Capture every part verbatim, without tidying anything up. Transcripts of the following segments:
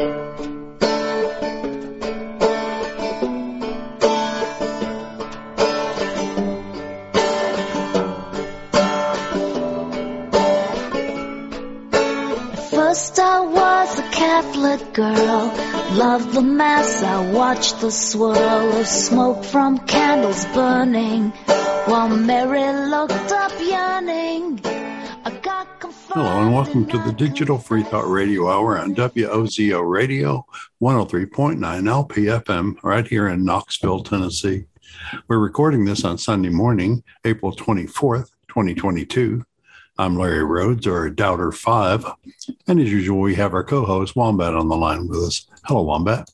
First I was a Catholic girl, loved the mass, I watched the swirl of smoke from candles burning, while Mary looked up yearning. I got confirmed. Hello and welcome to the Digital Free Thought Radio Hour on W O Z O Radio, one oh three point nine L P F M, right here in Knoxville, Tennessee. We're recording this on Sunday morning, April twenty-fourth, twenty twenty-two. I'm Larry Rhodes, or Doubter five, and as usual, we have our co-host Wombat on the line with us. Hello, Wombat.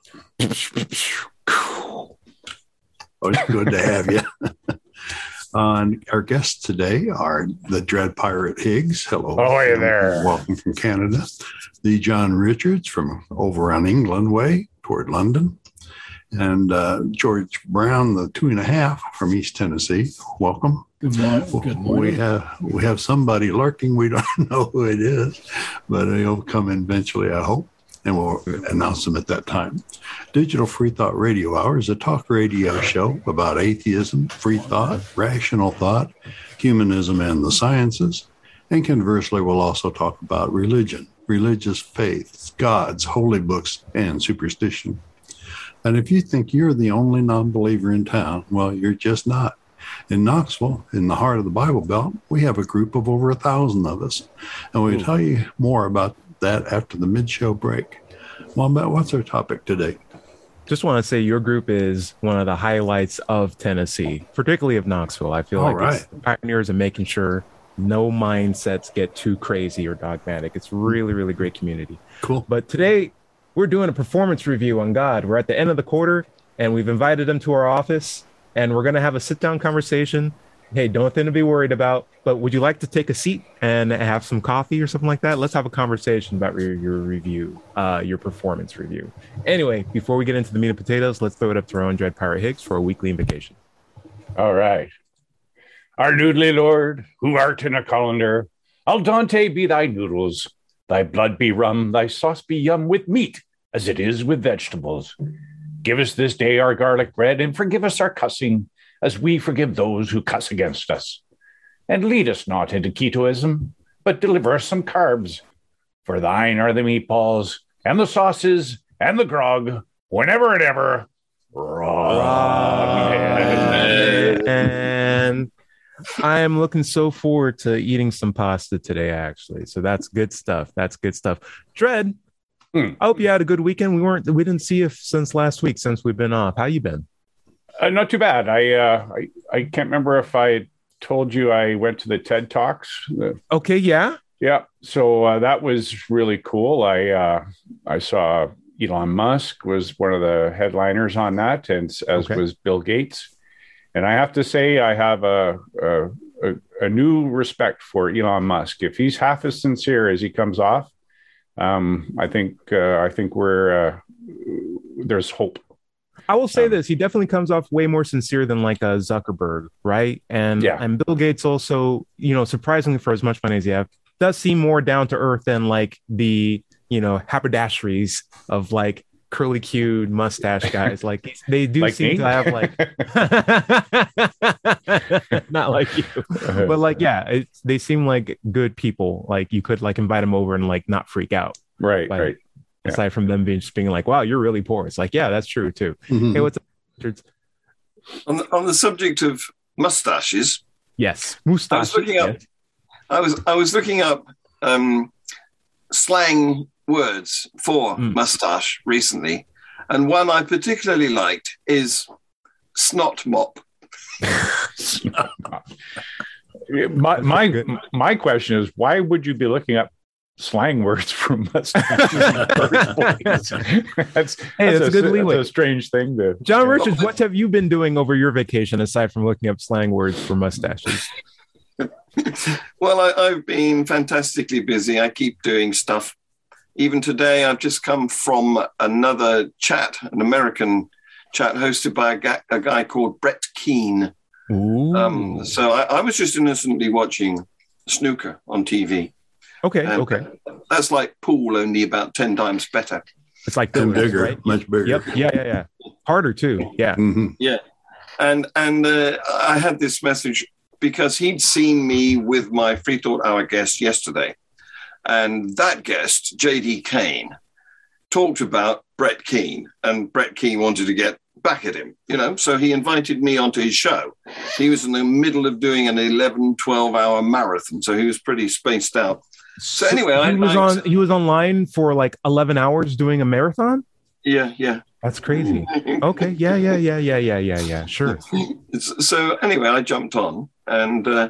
Oh, it's good to have you. uh, our guests today are the Dread Pirate Higgs. Hello. Oh, hey there. Welcome from Canada. The John Richards from over on England Way toward London. And uh, George Brown, the two and a half from East Tennessee. Welcome. Good morning. Good morning. We have we have somebody lurking. We don't know who it is, but he'll come in eventually, I hope, and we'll announce him at that time. Digital Free Thought Radio Hour is a talk radio show about atheism, free thought, rational thought, humanism, and the sciences. And conversely, we'll also talk about religion, religious faiths, gods, holy books, and superstition. And if you think you're the only non-believer in town, well, you're just not. In Knoxville, in the heart of the Bible Belt, we have a group of over a thousand of us. And we'll tell you more about that after the mid-show break. Wombat, what's our topic today? Just want to say your group is one of the highlights of Tennessee, particularly of Knoxville. I feel All like right. It's the pioneers of making sure no mindsets get too crazy or dogmatic. It's really, really great community. Cool. But today, we're doing a performance review on God. We're at the end of the quarter, and we've invited them to our office, and we're going to have a sit-down conversation. Hey, don't think to be worried about, but would you like to take a seat and have some coffee or something like that? Let's have a conversation about your, your review, uh, your performance review. Anyway, before we get into the meat and potatoes, let's throw it up to our own Dread Pirate Higgs for a weekly invocation. All right. Our noodly Lord, who art in a colander, al dente be thy noodles, thy blood be rum, thy sauce be yum with meat, as it is with vegetables. Give us this day our garlic bread, and forgive us our cussing, as we forgive those who cuss against us. And lead us not into ketoism, but deliver us some carbs. For thine are the meatballs, and the sauces, and the grog, whenever and ever. Amen. And I am looking so forward to eating some pasta today, actually. So that's good stuff. That's good stuff. Dread, hmm. I hope you had a good weekend. We weren't, we didn't see you since last week, since we've been off. How you been? Uh, not too bad. I, uh, I I can't remember if I told you I went to the TED Talks. Okay, yeah, yeah. So uh, that was really cool. I uh, I saw Elon Musk was one of the headliners on that, and as okay. was Bill Gates. And I have to say, I have a, a a a new respect for Elon Musk. If he's half as sincere as he comes off, um, I think uh, I think we're uh, there's hope. I will say um, this: he definitely comes off way more sincere than like a Zuckerberg, right? And yeah. and Bill Gates also, you know, surprisingly for as much money as he has, does seem more down to earth than like the you know haberdasheries of like curly cued mustache guys. Like they do like seem me? to have like not like you, but like yeah, it's, they seem like good people. Like you could like invite them over and like not freak out. Right, like, right. Aside yeah. from them being just being like, wow, you're really poor. It's like, yeah, that's true too. Mm-hmm. Hey, what's up, Richards? On the, on the subject of mustaches, yes, I mustaches. was looking up. Yes. I was I was looking up um, slang words for Mm. mustache recently, and one I particularly liked is snot mop. my my my question is, why would you be looking up slang words for mustaches in the first place? that's, hey, that's, that's a good leeway. That's a strange thing to. John Richards, what have you been doing over your vacation aside from looking up slang words for mustaches? Well, I, I've been fantastically busy. I keep doing stuff. Even today, I've just come from another chat, an American chat hosted by a guy, a guy called Brett Keane. Um, so I, I was just innocently watching snooker on T V. Okay, and okay. That's like pool, only about ten times better. It's like and billiards, bigger, right? much bigger. Yep. Yeah, yeah, yeah. Harder too. Yeah. Mm-hmm. Yeah. And and uh, I had this message because he'd seen me with my Free Thought Hour guest yesterday. And that guest, J D Kane, talked about Brett Keane, and Brett Keane wanted to get back at him, you know, so he invited me onto his show. He was in the middle of doing an eleven, twelve hour marathon, so he was pretty spaced out. So anyway, he I was I, on he was online for like eleven hours doing a marathon. Yeah, yeah. That's crazy. Okay, yeah, yeah, yeah, yeah, yeah, yeah, yeah. Sure. So anyway, I jumped on, and uh,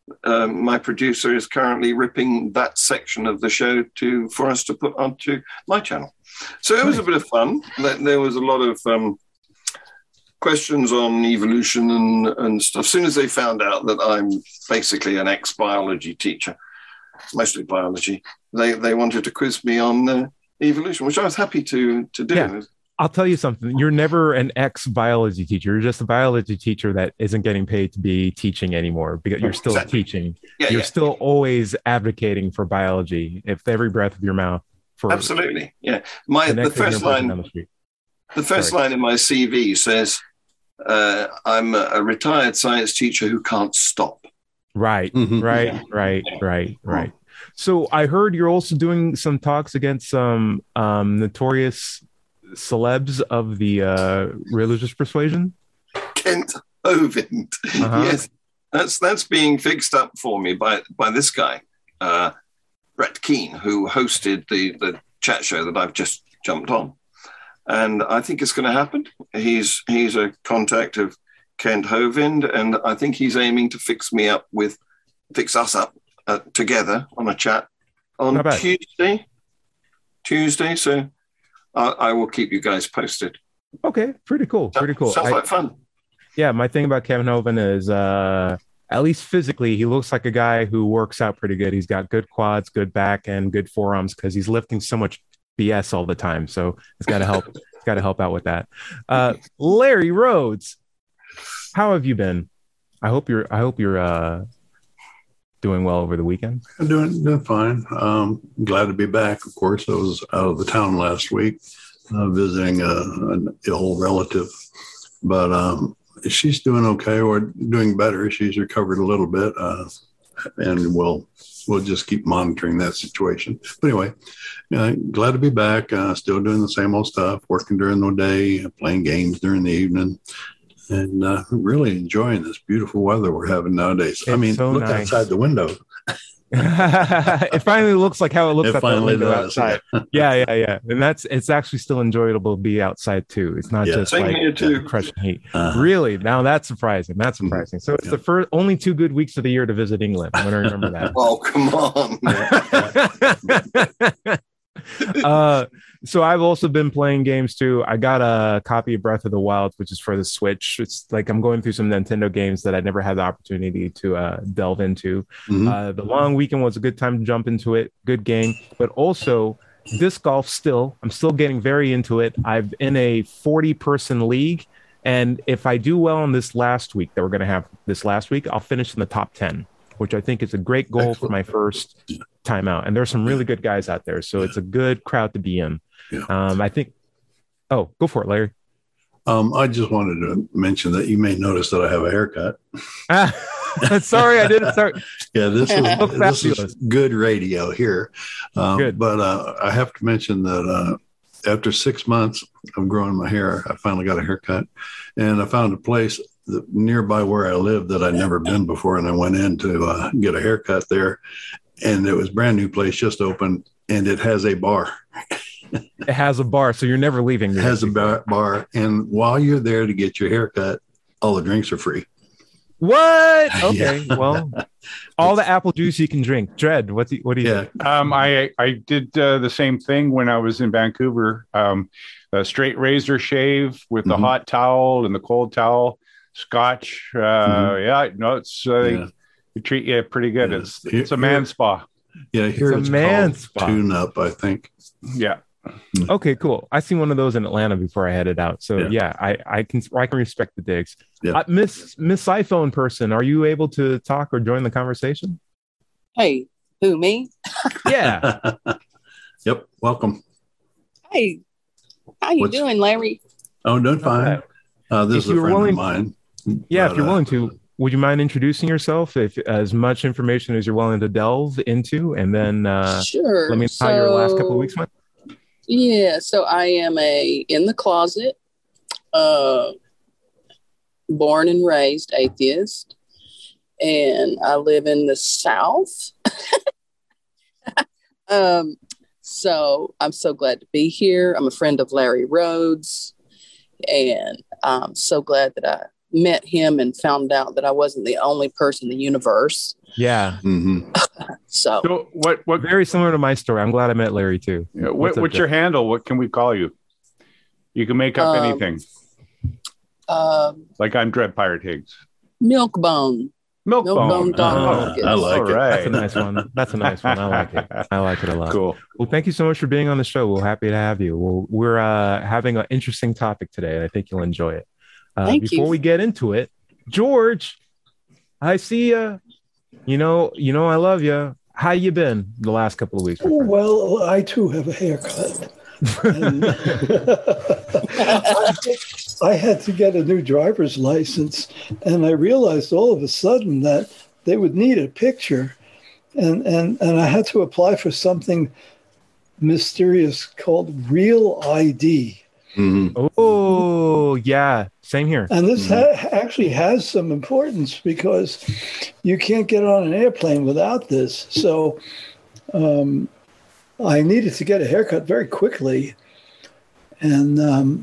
um, my producer is currently ripping that section of the show to for us to put onto my channel. So it was a bit of fun. There was a lot of um, questions on evolution and, and stuff. As soon as they found out that I'm basically an ex-biology teacher, mostly biology, they, they wanted to quiz me on uh, evolution, which I was happy to, to do. Yeah. I'll tell you something. You're never an ex-biology teacher. You're just a biology teacher that isn't getting paid to be teaching anymore because you're still Exactly. teaching. Yeah, you're yeah. still always advocating for biology, if every breath of your mouth. For Absolutely, yeah. My the, the first line, down the, street. the first Sorry. line in my C V says, uh, "I'm a, a retired science teacher who can't stop." Right, Mhm. right, Yeah. right, right, right. So I heard you're also doing some talks against some um, notorious celebs of the uh, religious persuasion. Kent Hovind. Uh-huh. Yes, that's that's being fixed up for me by by this guy, uh, Brett Keane, who hosted the the chat show that I've just jumped on, and I think it's going to happen. He's he's a contact of Kent Hovind, and I think he's aiming to fix me up with fix us up uh, together on a chat on Not bad. Tuesday. Tuesday, so I, I will keep you guys posted. Okay, pretty cool, pretty cool. Sounds I- like fun. Yeah, my thing about Kevin Hovind is, uh, at least physically, he looks like a guy who works out pretty good. He's got good quads, good back, and good forearms because he's lifting so much B S all the time. So it's got to help. It's got to help out with that. Uh, Larry Rhodes, how have you been? I hope you're. I hope you're uh, doing well over the weekend. I'm doing, doing fine. Um, glad to be back. Of course, I was out of the town last week uh, visiting a, an ill relative, but um, she's doing okay or doing better. She's recovered a little bit, uh, and we'll we'll just keep monitoring that situation. But anyway, uh, glad to be back. Uh, still doing the same old stuff, working during the day, playing games during the evening. And uh, really enjoying this beautiful weather we're having nowadays. I It's mean, so look nice. outside the window. It finally looks like how it looks It at the finally window does, outside. Yeah, yeah, yeah. And that's it's actually still enjoyable to be outside too. It's not Yeah. just Same like here, too. crushing heat. Uh, Really? Now that's surprising. That's Mhm. surprising. So it's Yeah. the first only two good weeks of the year to visit England. I'm gonna remember that. Oh, come on. uh, so I've also been playing games too. I got a copy of Breath of the Wild, which is for the Switch. It's like I'm going through some Nintendo games that I never had the opportunity to uh, delve into. mhm. Uh, the long weekend was a good time to jump into it. Good game, but also disc golf. Still, I'm still getting very into it. I'm in a forty person league, and if I do well in this last week that we're going to have this last week, I'll finish in the top ten, which I think is a great goal for my first time out. And there's some really good guys out there, so it's a good crowd to be in. Yeah. Um, I think. Oh, go for it, Larry. Um, I just wanted to mention that you may notice that I have a haircut. Ah, sorry, I didn't start. Yeah, this is, Look this is fabulous. good radio here. Um, Good. But uh, I have to mention that uh, after six months of growing my hair, I finally got a haircut. And I found a place that, nearby where I live that I'd never been before. And I went in to uh, get a haircut there. And it was a brand new place, just opened, and it has a bar. It has a bar, so you're never leaving. It has a bar, bar. And while you're there to get your haircut, all the drinks are free. What? Okay, Yeah. well, all the apple juice you can drink. Dread, what do you, what do you Yeah. think? Um, I I did uh, the same thing when I was in Vancouver. Um, a straight razor shave with the Mhm. hot towel and the cold towel, scotch. Uh, Mhm. Yeah, no, it's uh, Yeah. they treat you pretty good. Yeah. It's it's a man spa. Yeah, here a it's, man called spot. Tune Up, I think. Yeah. Okay, cool. I seen one of those in Atlanta before I headed out. So yeah, Yeah. I I can I can respect the digs. Yeah. Uh, Miss Miss iPhone person, are you able to talk or join the conversation? Hey, who, me? Yeah. Yep. Welcome. Hey, How you What's- doing, Larry? Oh, doing fine. Uh, this If is a you're friend willing- of mine. Yeah, But, if you're uh, willing to, would you mind introducing yourself? If as much information as you're willing to delve into, and then uh, Sure. let me know how your last couple of weeks went. Yeah, so I am a in the closet, uh, born and raised atheist, and I live in the South. um, so I'm so glad to be here. I'm a friend of Larry Rhodes, and I'm so glad that I met him and found out that I wasn't the only person in the universe. Yeah. mhm. So, So what? What? Very similar to my story. I'm glad I met Larry too. What, What's what's, up, your Jeff? handle? What can we call you? You can make up Um, anything. um, Like I'm Dread Pirate Higgs. Milkbone. Milk Milkbone bone. Don. I like All it. right. That's a nice one. That's a nice one. I like it. I like it a lot. Cool. Well, thank you so much for being on the show. We're happy to have you. Well, we're uh, having an interesting topic today. I think you'll enjoy it. Uh, Thank before you. we get into it, George, I see you. You know, you know, I love you. How you been the last couple of weeks? my friend? Well, I too have a haircut. And I, I had to get a new driver's license, and I realized all of a sudden that they would need a picture, and, and, and I had to apply for something mysterious called Real I D. Mhm. Oh, yeah. Same here. And this ha- actually has some importance because you can't get on an airplane without this. So um, I needed to get a haircut very quickly. And um,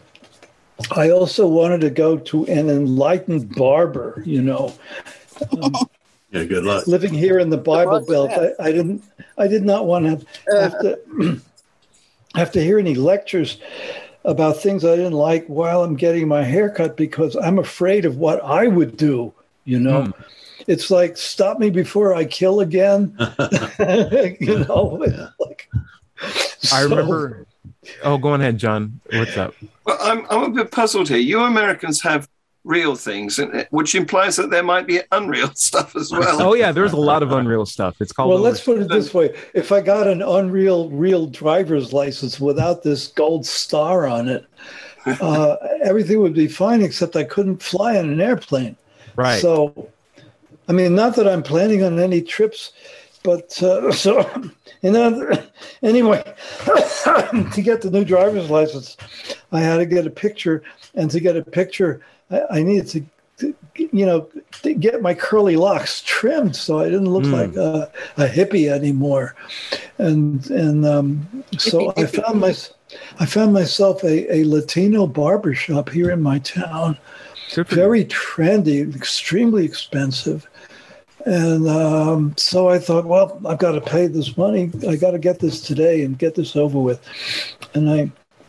I also wanted to go to an enlightened barber, you know. Um, Yeah, good luck. living here in the Bible luck with Belt, I, that. I didn't I did not want to have, have to have to hear any lectures about things I didn't like while I'm getting my haircut because I'm afraid of what I would do, you know. Hmm. It's like stop me before I kill again. you know, it's like I so- remember. Oh, go on ahead, John. What's up? Well, I'm, I'm a bit puzzled here. You Americans have real things, and- which implies that there might be unreal stuff as well. Oh, yeah. There's a lot of unreal stuff. It's called. Well, over- let's put it this way. If I got an unreal real driver's license without this gold star on it, uh, everything would be fine, except I couldn't fly on an airplane. Right. So, I mean, not that I'm planning on any trips, but uh, so, you know, anyway, to get the new driver's license, I had to get a picture, and to get a picture, I, I needed to, to, you know, to get my curly locks trimmed so I didn't look Mm. like a, a hippie anymore, and and um, so I found my, I found myself a, a Latino barbershop here in my town. Good for you. Very trendy, extremely expensive. And um, so I thought, well, I've got to pay this money. I got to get this today and get this over with. And I,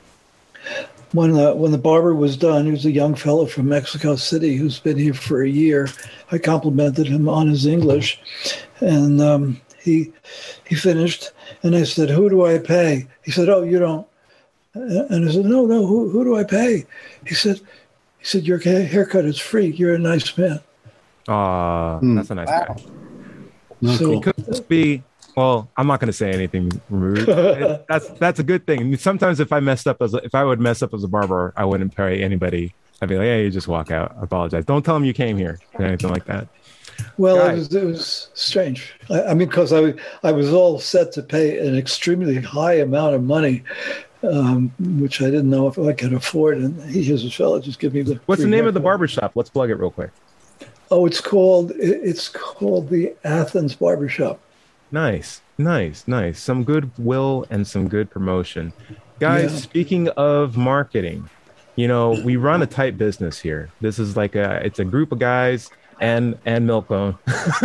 when the, when the barber was done, he was a young fellow from Mexico City who's been here for a year. I complimented him on his English, and um, he he finished. And I said, "Who do I pay?" He said, "Oh, you don't." And I said, "No, no. Who who do I pay?" He said, "He said your haircut is free. You're a nice man." Aw, Hmm. that's a nice Wow. guy. Not So- cool. Could be. Well, I'm not going to say anything rude. It- that's that's a good thing. I mean, sometimes if I messed up as a, if I would mess up as a barber, I wouldn't pay anybody. I'd be like, "Hey, you just walk out. I apologize. Don't tell them you came here or anything like that." Well, Guy. it was, it was strange. I, I mean, because I, I was all set to pay an extremely high amount of money, um, which I didn't know if I could afford. And he, here's a fellow, just give me the. What's the free name of the haircut. barbershop? Let's plug it real quick. Oh, it's called it- it's called the Athens Barbershop. Nice, nice, nice. Some goodwill and some good promotion. Guys, Yeah. speaking of marketing, you know, we run a tight business here. This is like a it's a group of guys and and Milkbone.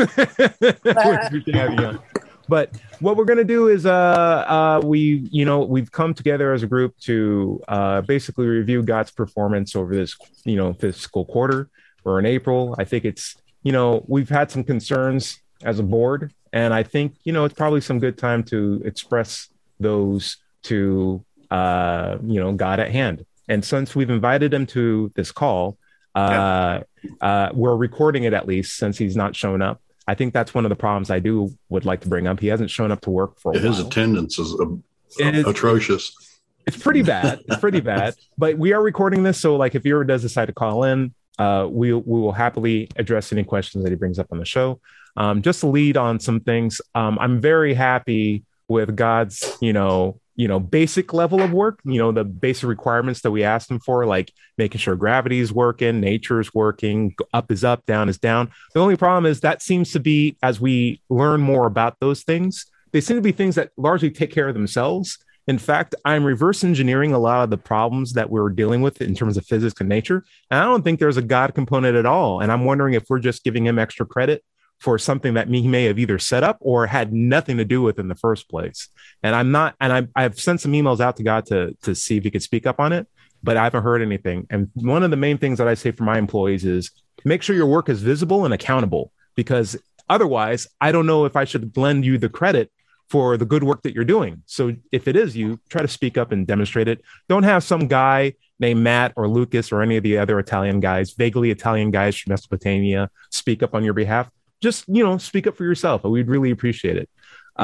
We can have you on. But what we're gonna do is uh uh we you know we've come together as a group to uh basically review God's performance over this you know fiscal quarter. We're in April. I think it's you know we've had some concerns as a board, and I think you know it's probably some good time to express those to uh you know God at hand. And since we've invited him to this call, uh, uh, we're recording it at least since he's not shown up. I think that's one of the problems I do would like to bring up. He hasn't shown up to work for a His while. attendance is uh, It is- atrocious. It's pretty bad. It's pretty bad. But we are recording this, so like if he ever does decide to call in, uh, we we will happily address any questions that he brings up on the show. Um, just to lead on some things, um, I'm very happy with God's, you know, you know, basic level of work. You know, the basic requirements that we asked him for, like making sure gravity is working, nature is working, up is up, down is down. The only problem is that seems to be, as we learn more about those things, they seem to be things that largely take care of themselves. In fact, I'm reverse engineering a lot of the problems that we're dealing with in terms of physics and nature. And I don't think there's a God component at all. And I'm wondering if we're just giving him extra credit for something that he may have either set up or had nothing to do with in the first place. And I'm not, and I, I've sent some emails out to God to, to see if he could speak up on it, but I haven't heard anything. And one of the main things that I say for my employees is make sure your work is visible and accountable, because otherwise I don't know if I should lend you the credit for the good work that you're doing. So if it is you, try to speak up and demonstrate it. Don't have some guy named Matt or Lucas or any of the other Italian guys, vaguely Italian guys from Mesopotamia, speak up on your behalf. Just, you know, speak up for yourself. We'd really appreciate it.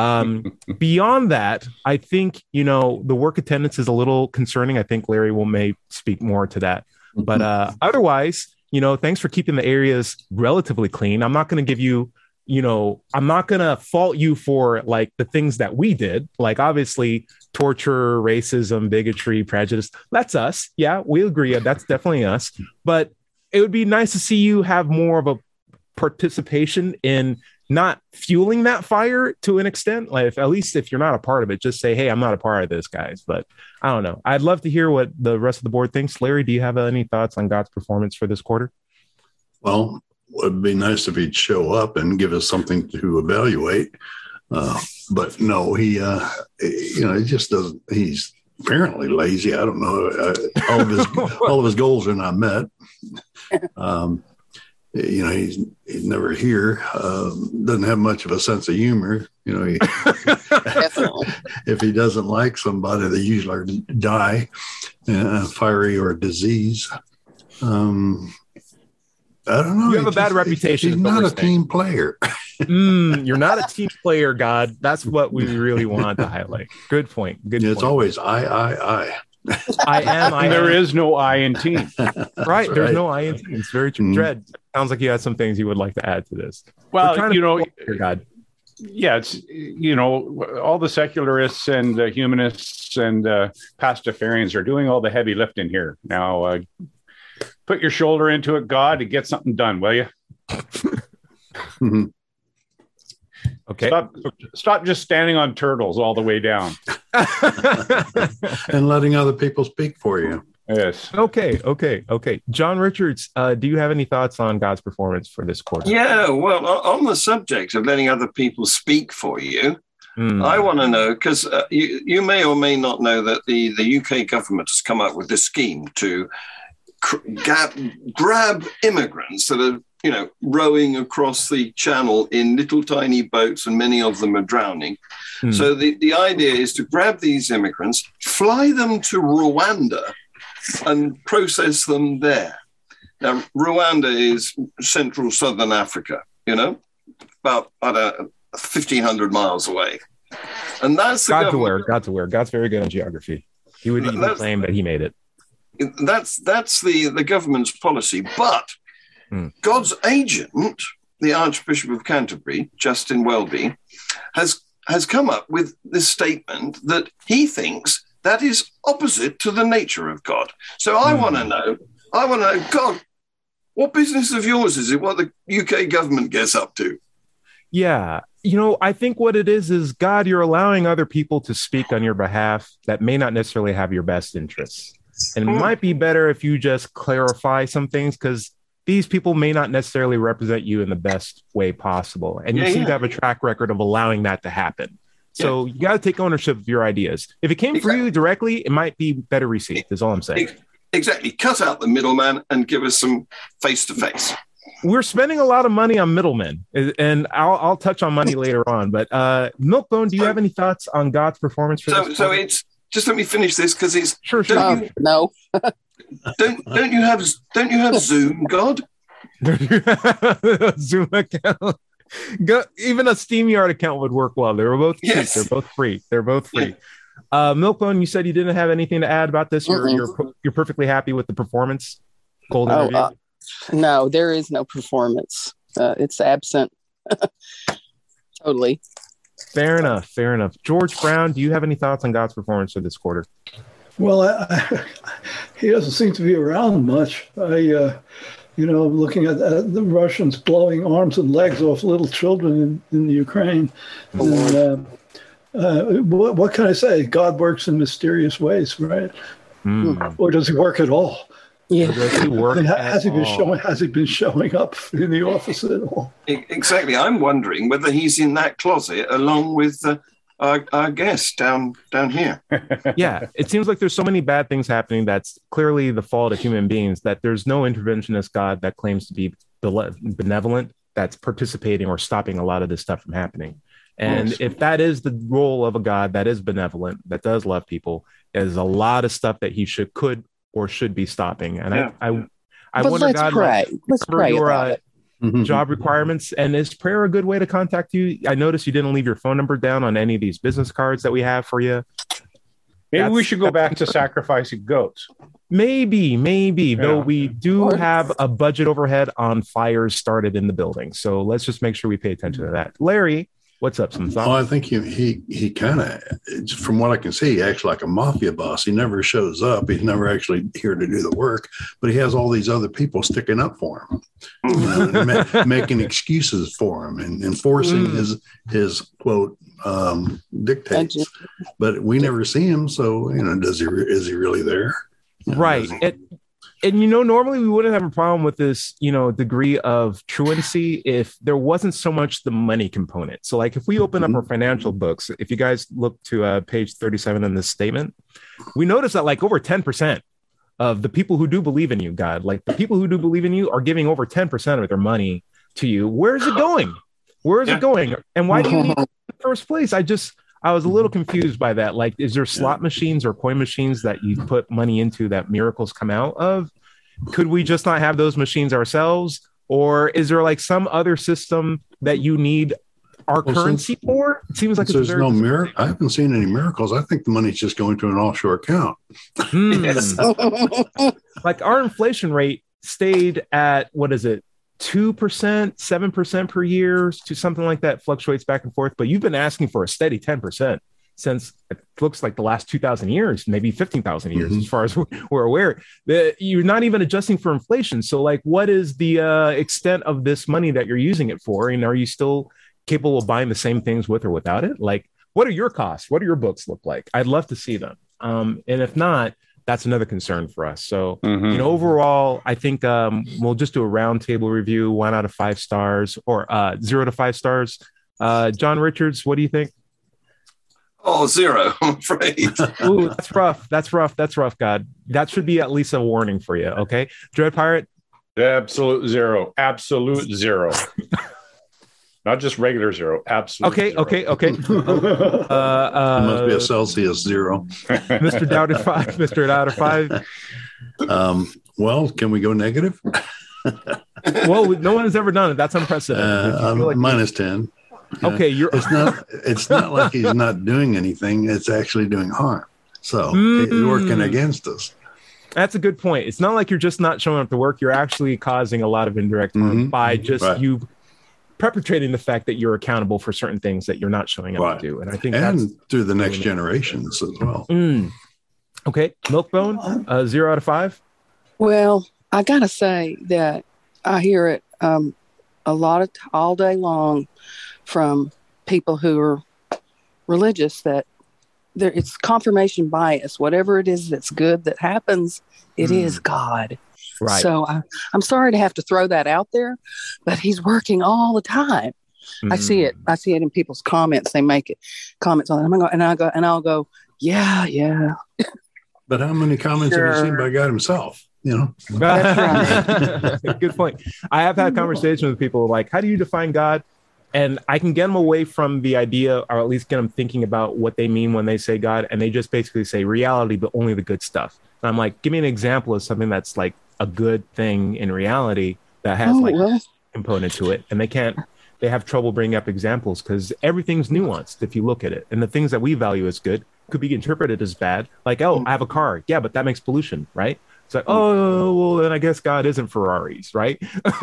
Um, beyond that, I think, you know, the work attendance is a little concerning. I think Larry will may speak more to that. But uh, otherwise, you know, thanks for keeping the areas relatively clean. I'm not going to give you, you know, I'm not going to fault you for like the things that we did. Like obviously torture, racism, bigotry, prejudice. That's us. Yeah, we agree. That's definitely us. But it would be nice to see you have more of a participation in not fueling that fire to an extent. Like if, at least if you're not a part of it, just say, hey, I'm not a part of this, guys. But I don't know. I'd love to hear what the rest of the board thinks. Larry, do you have uh, any thoughts on God's performance for this quarter? Well, it would be nice if he'd show up and give us something to evaluate. Uh, but no, he, uh, you know, he just doesn't, he's apparently lazy. I don't know. Uh, all of his, all of his goals are not met. Um, You know, he's he's never here. Um, doesn't have much of a sense of humor. You know, he, if he doesn't like somebody, they usually die, uh, fiery or disease. Um, I don't know. You have a bad reputation. He's not a team player. mm, you're not a team player, God. That's what we really want to highlight. Good point. Good. Yeah, point. It's always I, I, I. I am. I there am. is no I in team. Right. There's right. no I in team. It's very true. Mm-hmm. Dread. Sounds like you had some things you would like to add to this. Well, you know, God. Yeah, it's, you know, all the secularists and uh, humanists and uh, pastafarians are doing all the heavy lifting here. Now, uh, put your shoulder into it, God, to get something done, will you? mm-hmm. Okay. Stop, stop just standing on turtles all the way down. And letting other people speak for you. Yes. Okay. Okay. Okay. John Richards, uh, do you have any thoughts on God's performance for this quarter? Yeah. Well, on the subject of letting other people speak for you, mm. I want to know, because uh, you, you may or may not know that the, the U K government has come up with this scheme to cr- gab, grab immigrants that are, you know, rowing across the channel in little tiny boats, and many of them are drowning. Hmm. So the, the idea is to grab these immigrants, fly them to Rwanda and process them there. Now, Rwanda is central southern Africa, you know, about, I don't know, fifteen hundred miles away. And that's the God's aware, God's aware. God's very good on geography. He would even claim that he made it. That's, that's the, the government's policy. But Hmm. God's agent, the Archbishop of Canterbury, Justin Welby, has has come up with this statement that he thinks that is opposite to the nature of God. So I hmm. want to know, I want to know, God, what business of yours is it what the U K government gets up to? Yeah. You know, I think what it is is, God, you're allowing other people to speak on your behalf that may not necessarily have your best interests. And it hmm. might be better if you just clarify some things, because these people may not necessarily represent you in the best way possible. And you yeah, seem yeah. to have a track record of allowing that to happen. So yeah. you got to take ownership of your ideas. If it came exactly. from you directly, it might be better received, is all I'm saying. Exactly. Cut out the middleman and give us some face-to-face. We're spending a lot of money on middlemen, and I'll, I'll touch on money later on. But uh, Milkbone, do you so, have any thoughts on God's performance for so, this? So it's, just let me finish this, because it's... Sure, sure. Um, you, no. Don't don't you have don't you have Zoom, God? Zoom account. Go, even a SteamYard account would work well. They're both cheap. Yes. They're both free. They're both free. Uh, Milkbone, you said you didn't have anything to add about this. You're Mm-mm. you're you're perfectly happy with the performance. Golden Oh, review. uh, no, there is no performance. Uh, it's absent. Totally. Fair enough. Fair enough. George Brown, do you have any thoughts on God's performance for this quarter? Well, I, I, he doesn't seem to be around much. I, uh, you know, looking at uh, the Russians blowing arms and legs off little children in, in the Ukraine. And, uh, uh, what, what can I say? God works in mysterious ways, right? Mm. Or does he work at all? Yeah. Does he work I mean, at has he been all? showing? Has he been showing up in the office at all? E- Exactly. I'm wondering whether he's in that closet along with uh, our, our guest down down here. Yeah, it seems like there's so many bad things happening that's clearly the fault of human beings, that there's no interventionist God that claims to be bele- benevolent that's participating or stopping a lot of this stuff from happening. And Yes. if that is the role of a God that is benevolent, that does love people, there's a lot of stuff that he should could or should be stopping. And Yeah. I, I, I But wonder, let's God, pray. Let's cover pray your, about uh, it. Mhm. job requirements. And is prayer a good way to contact you? I noticed you didn't leave your phone number down on any of these business cards that we have for you. Maybe we That's- should go back to sacrificing goats. Maybe, maybe, though Yeah. we do Or- have a budget overhead on fires started in the building. So let's just make sure we pay attention to that. Larry, what's up? Some Well, thoughts? I think he he, he kind of, from what I can see, he acts like a mafia boss. He never shows up. He's never actually here to do the work, but he has all these other people sticking up for him, you know, and ma- making excuses for him and enforcing Mm. his his quote um, dictates. Agenda. But we never see him, so you know, does he re- is he really there? You know, Right. does he- And, and, you know, normally we wouldn't have a problem with this, you know, degree of truancy if there wasn't so much the money component. So, like, if we open up Mhm. our financial books, if you guys look to uh, page thirty-seven in this statement, we notice that like over ten percent of the people who do believe in you, God, like the people who do believe in you are giving over ten percent of their money to you. Where's it going? Where is Yeah. it going? And why do you need it in the first place? I just, I was a little confused by that. Like, is there slot machines or coin machines that you put money into that miracles come out of? Could we just not have those machines ourselves? Or is there like some other system that you need our Well, currency since- for? It seems like Since it's there's very no miracle. I haven't seen any miracles. I think the money's just going to an offshore account. Hmm. Yes. Like our inflation rate stayed at, what is it, two percent, seven percent per year, to something like that, fluctuates back and forth. But you've been asking for a steady ten percent since it looks like the last two thousand years, maybe fifteen thousand years, Mhm. as far as we're aware. The, you're not even adjusting for inflation. So, like, what is the uh, extent of this money that you're using it for? And are you still capable of buying the same things with or without it? Like, what are your costs? What do your books look like? I'd love to see them. Um, and if not, that's another concern for us. So, Mhm. you know, overall, I think um, we'll just do a roundtable review, one out of five stars or uh, zero to five stars. Uh, John Richards, what do you think? Oh, zero, I'm afraid. Ooh, that's rough. That's rough. That's rough, God. That should be at least a warning for you. Okay. Dread Pirate. Absolute zero. Absolute zero. Not just regular zero. Absolute Okay. zero. Okay. Okay. Uh, uh, It must be a Celsius zero. Mister Doubter five. Mister Doubter five. Um, well, can we go negative? Well, no one has ever done it. That's unprecedented. Uh, If you feel um, like- minus ten. Yeah. okay. You're It's not. It's not like he's not doing anything. It's actually doing harm. So it's Mm. working against us. That's a good point. It's not like you're just not showing up to work. You're actually causing a lot of indirect harm Mhm. by just Right. you perpetrating the fact that you're accountable for certain things that you're not showing up Right. to do. And I think And that's through the next really- generations as well. Mm. Okay. Milkbone, uh, zero out of five. Well, I gotta say that I hear it um, a lot of t- all day long from people who are religious that there it's confirmation bias. Whatever it is that's good that happens, it Mm. is God. Right. So I, I'm sorry to have to throw that out there, but He's working all the time. I see Mm. it. I see it in people's comments. They make it comments on it. I'm gonna go, and I go and I'll go, yeah, yeah. But how many comments have you seen Sure. by God himself? You know, That's Good point. I have had conversations with people like, how do you define God? And I can get them away from the idea, or at least get them thinking about what they mean when they say God. And they just basically say reality, but only the good stuff. And I'm like, give me an example of something that's like a good thing in reality that has Oh, like well. component to it. And they can't, they have trouble bringing up examples because everything's nuanced if you look at it. And the things that we value as good could be interpreted as bad. Like, oh, I have a car. Yeah, but that makes pollution, right? It's like, oh, well, then I guess God isn't Ferraris, right?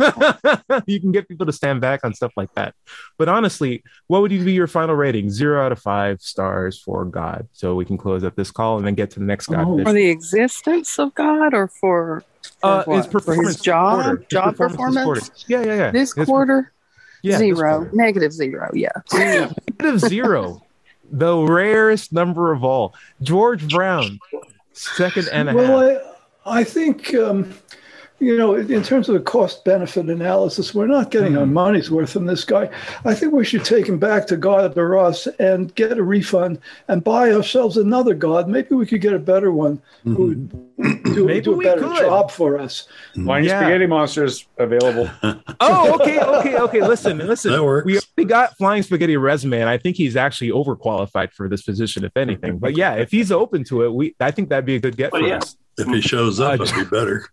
You can get people to stand back on stuff like that. But honestly, what would be your final rating? Zero out of five stars for God. So we can close up this call and then get to the next God. Oh, for the existence of God, or for, for uh, what? his performance, for his job, quarter. His job performance. performance. Yeah, yeah, yeah. This his quarter, yeah, zero, this quarter. negative zero. Yeah, negative zero, the rarest number of all. George Brown, second and a well, half. I, I think, um, you know, in terms of the cost-benefit analysis, we're not getting our money's worth from this guy. I think we should take him back to God or us and get a refund and buy ourselves another God. Maybe we could get a better one who would do, Maybe do a we better could. job for us. Flying Yeah. Spaghetti Monsters available. Oh, okay, okay, okay. Listen, listen. That works. We already got Flying Spaghetti resume, and I think he's actually overqualified for this position, if anything. But yeah, if he's open to it, we I think that'd be a good get Well, for yeah. us. If he shows up, it'd be better.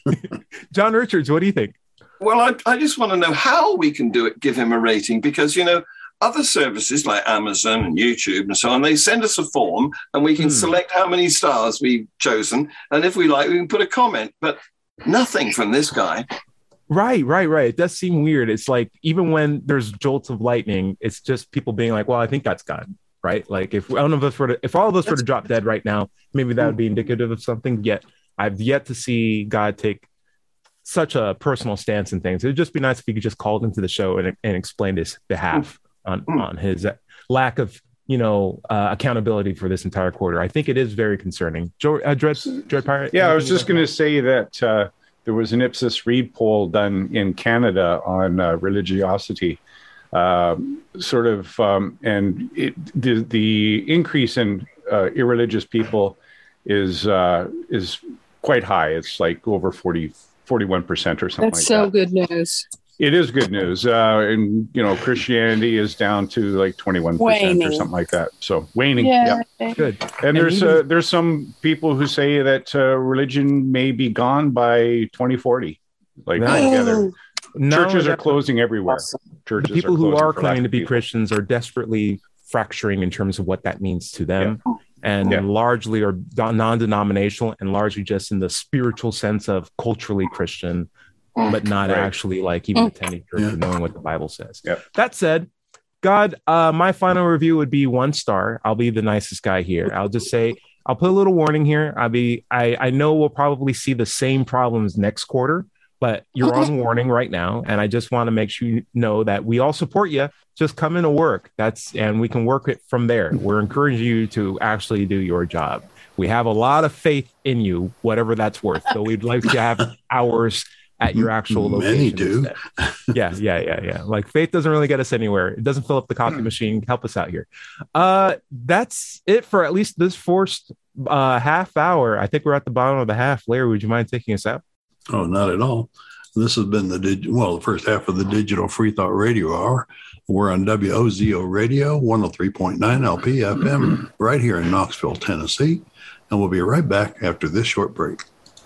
John Richards, what do you think? Well, I, I just want to know how we can do it, give him a rating, because, you know, other services like Amazon and YouTube and so on, they send us a form and we can Hmm. select how many stars we've chosen. And if we like, we can put a comment, but nothing from this guy. Right, right, right. It does seem weird. It's like even when there's jolts of lightning, it's just people being like, "Well, I think that's God." Right? Like if one of us were to, if all of us were to drop dead right now, maybe that would be indicative of something. Yet I've yet to see God take such a personal stance in things. It'd just be nice if he could just called into the show and, and explained his behalf on on his lack of, you know, uh, accountability for this entire quarter. I think it is very concerning. Joe, uh, Dread, Dread Pirate. Yeah, I was anything just about going to say that uh, there was an Ipsos Reid poll done in Canada on uh, religiosity, uh, sort of, um, and it, the the increase in uh, irreligious people is uh, is quite high. It's like over forty, forty-one percent or something that's like so that. good news. It is good news. Uh, and, you know, Christianity is down to like twenty-one percent or Waning. something like that. So waning. Yeah. Yeah. Good. And, And there's even- uh, there's some people who say that uh, religion may be gone by twenty forty. Like Nice. altogether. No, Churches are that- closing everywhere. Awesome. Churches the people who closing are for lack claiming to of be people. Christians are desperately fracturing in terms of what that means to them, and Yeah. largely are don- non-denominational and largely just in the spiritual sense of culturally Christian, but not Right. actually like even attending church Yeah. or knowing what the Bible says. Yep. That said, God, uh, my final review would be one star. I'll be the nicest guy here. I'll just say I'll put a little warning here. I'll be I I know we'll probably see the same problems next quarter, but you're on warning right now, and I just want to make sure you know that we all support you. Just come into work. That's and we can work it from there. We're encouraging you to actually do your job. We have a lot of faith in you, whatever that's worth. So we'd like to have hours at your actual location. Many do. instead. Yeah, yeah, yeah, yeah. Like faith doesn't really get us anywhere. It doesn't fill up the coffee machine. Help us out here. Uh, that's it for at least this first uh, half hour. I think we're at the bottom of the half. Larry, would you mind taking us out? Oh, not at all. This has been the dig- well, the first half of the Digital Free Thought Radio Hour. We're on W O Z O Radio, one oh three point nine L P F M, right here in Knoxville, Tennessee. And we'll be right back after this short break.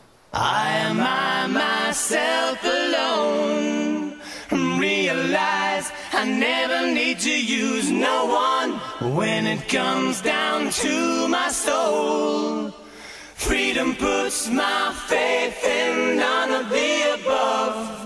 I am I myself alone. Realize I never need to use no one when it comes down to my soul. Freedom puts my faith in none of the above.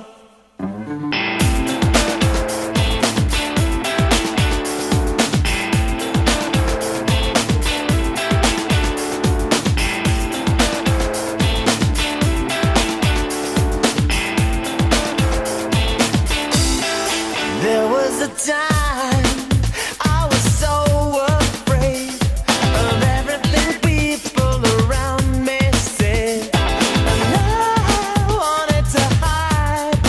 There was a time I was so afraid of everything people around me said, and I wanted to hide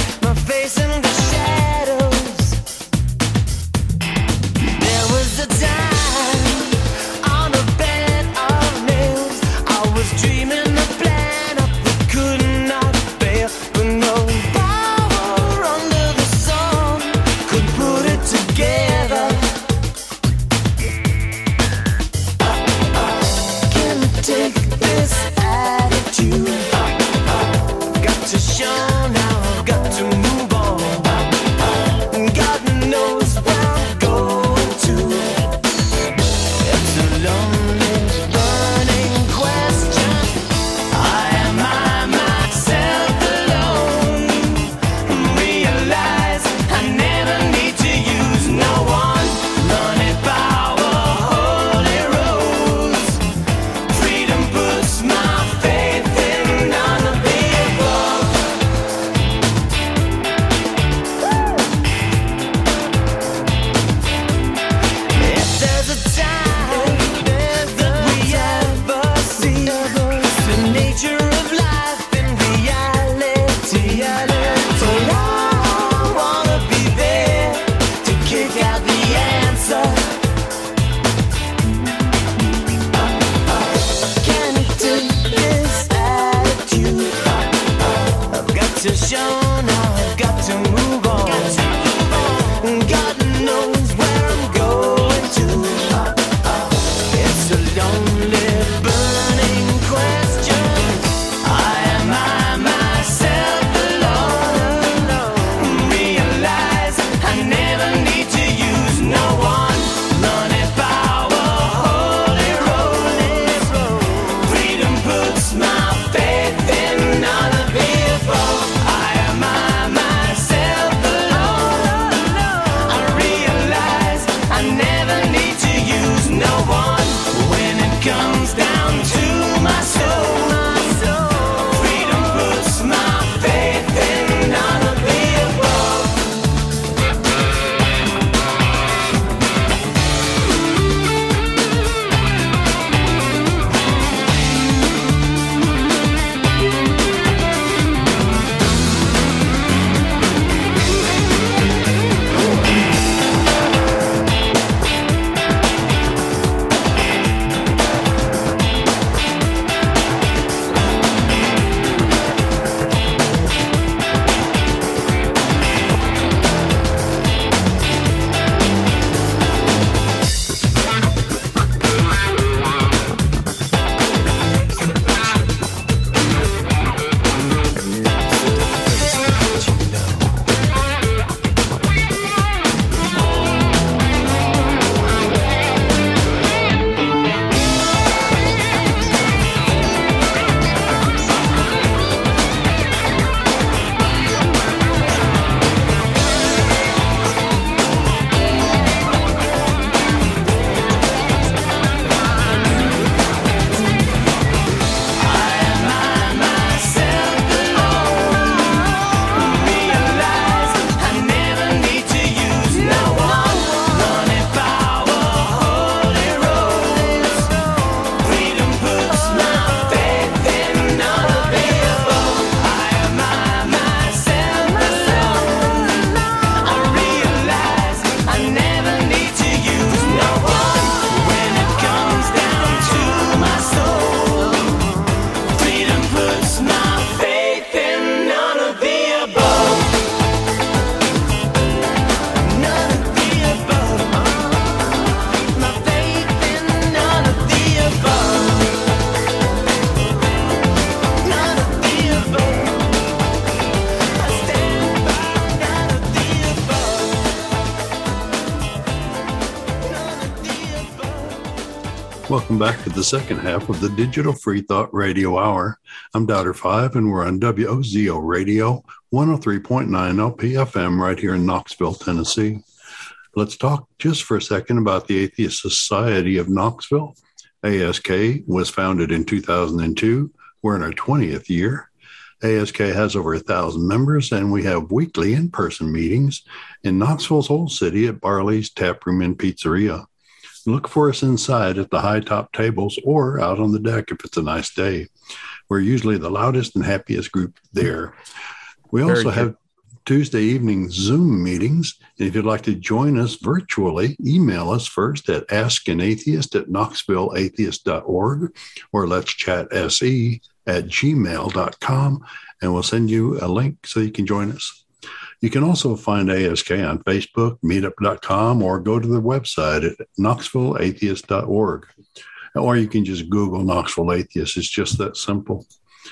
welcome back to the second half of the Digital Free Thought Radio Hour. I'm Doubter Five, and we're on W O Z O Radio, one oh three point nine L P F M right here in Knoxville, Tennessee. Let's talk just for a second about the Atheist Society of Knoxville. A S K was founded in two thousand two. We're in our twentieth year. A S K has over a thousand members, and we have weekly in-person meetings in Knoxville's Old City at Barley's Tap Room and Pizzeria. Look for us inside at the high top tables or out on the deck if it's a nice day. We're usually the loudest and happiest group there. We Very also good. have Tuesday evening Zoom meetings. And if you'd like to join us virtually, email us first at askanatheist at knoxville atheist dot org or let's chat se at gmail dot com, and we'll send you a link so you can join us. You can also find A S K on Facebook, meetup dot com, or go to the website at knoxville atheist dot org. Or you can just Google Knoxville Atheist. It's just that simple.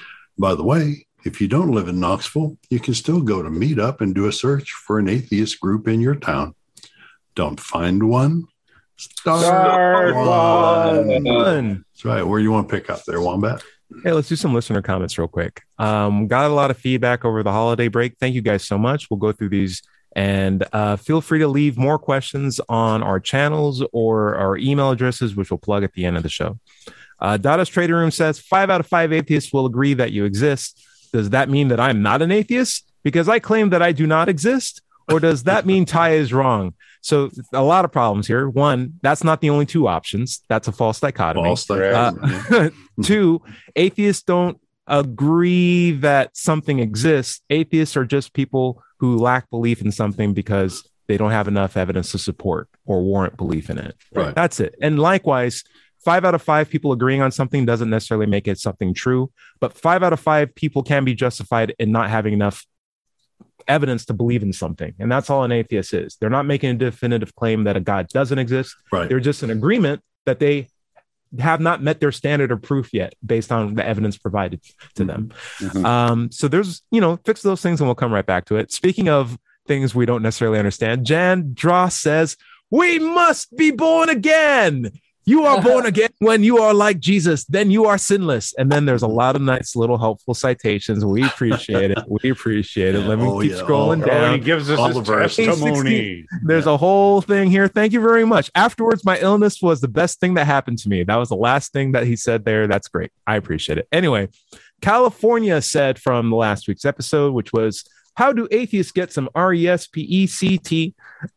By the way, if you don't live in Knoxville, you can still go to Meetup and do a search for an atheist group in your town. Don't find one? Start, Start one. Fun. That's right. Where do you want to pick up there, Wombat? Hey, let's do some listener comments real quick. Um, got a lot of feedback over the holiday break. Thank you guys so much. We'll go through these, and uh, feel free to leave more questions on our channels or our email addresses, which we'll plug at the end of the show. Uh, Dada's Trader Room says, five out of five atheists will agree that you exist. Does that mean that I'm not an atheist? Because I claim that I do not exist? Or does that mean Ty is wrong? So a lot of problems here. One, that's not the only two options. That's a false dichotomy. False dichotomy. Uh, two, atheists don't agree that something exists. Atheists are just people who lack belief in something because they don't have enough evidence to support or warrant belief in it. Right. That's it. And likewise, five out of five people agreeing on something doesn't necessarily make it something true, but five out of five people can be justified in not having enough evidence to believe in something. And that's all an atheist is. They're not making a definitive claim that a God doesn't exist. Right. They're just in agreement that they have not met their standard of proof yet based on the evidence provided to them. Mhm. Um, so there's, you know, fix those things and we'll come right back to it. Speaking of things we don't necessarily understand, Jan Dross says, we must be born again. You are born again when you are like Jesus, then you are sinless. And then there's a lot of nice little helpful citations. We appreciate it. We appreciate it. Let me Oh, keep yeah. scrolling Oh, down. Oh, and he gives us All his the verses. testimony. There's a whole thing here. Thank you very much. Afterwards, my illness was the best thing that happened to me. That was the last thing that he said there. That's great. I appreciate it. Anyway, California said from last week's episode, which was, how do atheists get some R E S P E C T?